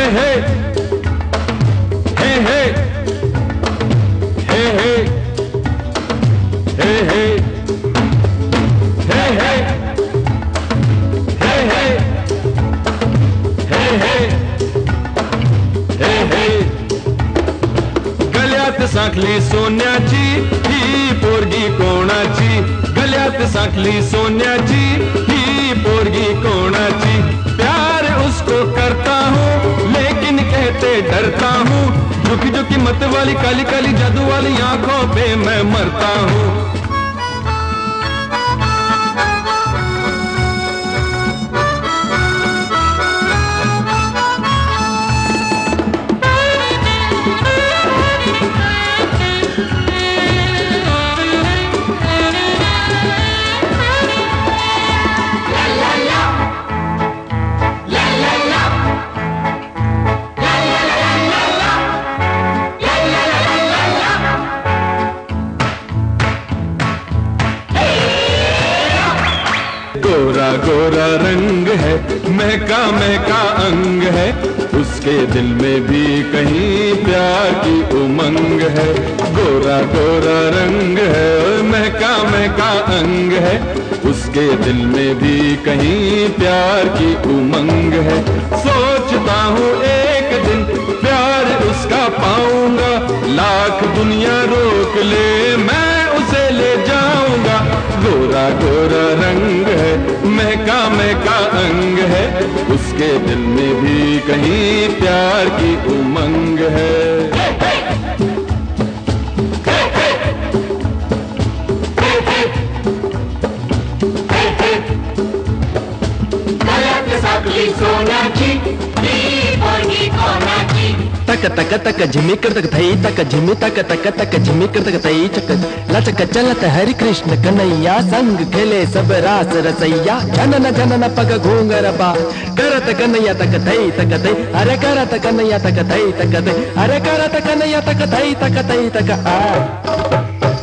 हे हे हे हे हे हे हे हे हे हे हे हे हे हे गल्यात सांखली सोन्याची ही पोरगी कोणाची गल्यात सांखली सोन्याची ही पोरगी कोणाची प्यार उसको करता हूँ लेकिन कहते डरता हूँ झुकी झुकी मत वाली काली काली जादू वाली आंखों पे मैं मरता हूँ गोरा गोरा रंग है महका महका अंग है उसके दिल में भी कहीं प्यार की उमंग है गोरा गोरा रंग है महका महका अंग है उसके दिल में भी कहीं प्यार की उमंग है सोचता हूँ एक दिन प्यार उसका पाऊंगा लाख दुनिया रोक ले मैं उसे ले जाऊंगा गोरा गोरा रंग है महका महका अंग है उसके दिल में भी कहीं प्यार की उमंग है तक तक तक झिमी कर तक थई तक झिमी तक तक तक झिमी कर तक थई चक लचक चलत हरि कृष्ण कन्हैया संग खेले सब रास रसैया जनन जनन पग घूंगर बा करत कन्हैया तक थई अरे करत कन्हैया तक थई अरे करत कन्हैया तक थई आ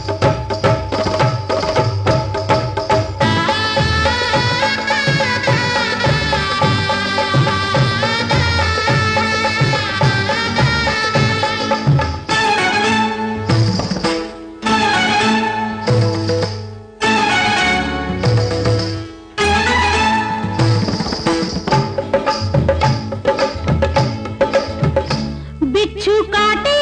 बिच्छू काटे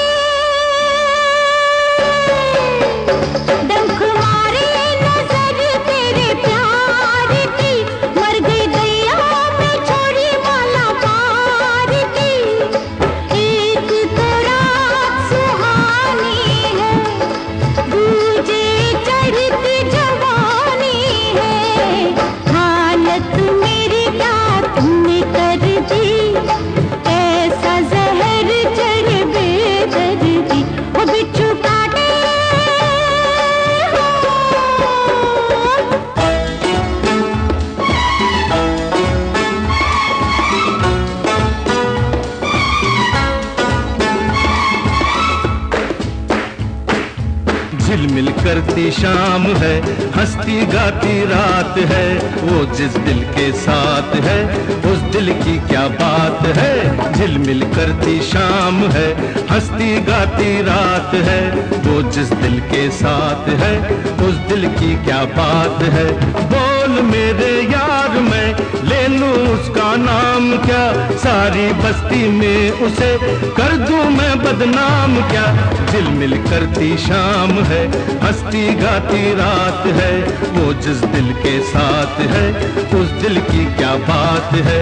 झिलमिल करती शाम है, हंसती गाती रात है, वो जिस दिल के साथ है उस दिल की क्या बात है। झिलमिल करती शाम है, हंसती गाती रात है, वो जिस दिल के साथ है उस दिल की क्या बात है। बोल मेरे यार मैं ले लूं उसका नाम क्या, सारी बस्ती में उसे कर दूं मैं बदनाम क्या। झिलमिल करती शाम है, हंसती गाती रात है, वो जिस दिल के साथ है उस दिल की क्या बात है।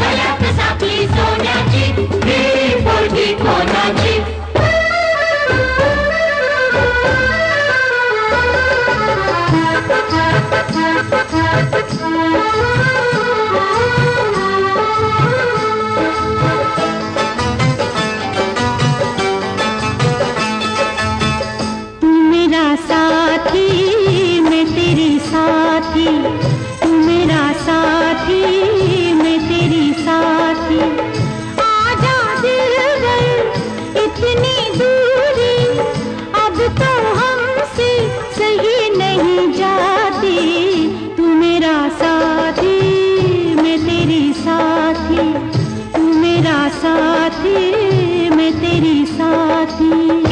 तू मेरा साथी मैं तेरी साथी, आजा दिलबर इतनी दूरी अब तो हमसे सही नहीं जाती। तू मेरा साथी मैं तेरी साथी, तू मेरा साथी। साथी मैं तेरी साथी।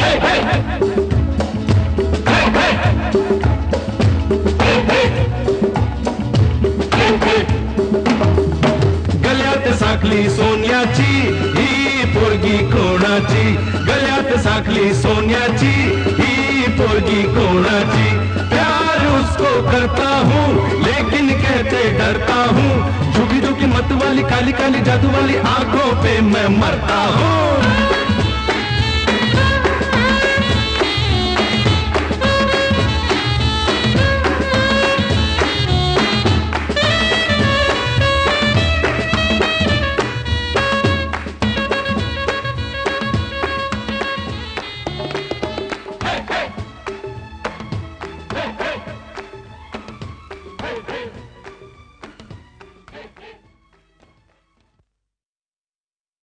गल्यात साखली सोन्याची ही पोरगी कोणाची, गल्यात साखली सोन्याची ही पोरगी कोणाची। प्यार उसको करता हूँ लेकिन कहते डरता हूँ, झुकी झुकी मत वाली काली काली जादू वाली आंखों पे मैं मरता हूँ।